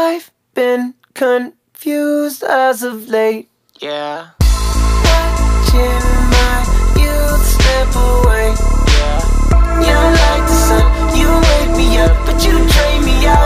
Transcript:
I've been confused as of late. Yeah. Watching my youth slip away. Yeah. You don't like the sun, you wake me up, but you train me out.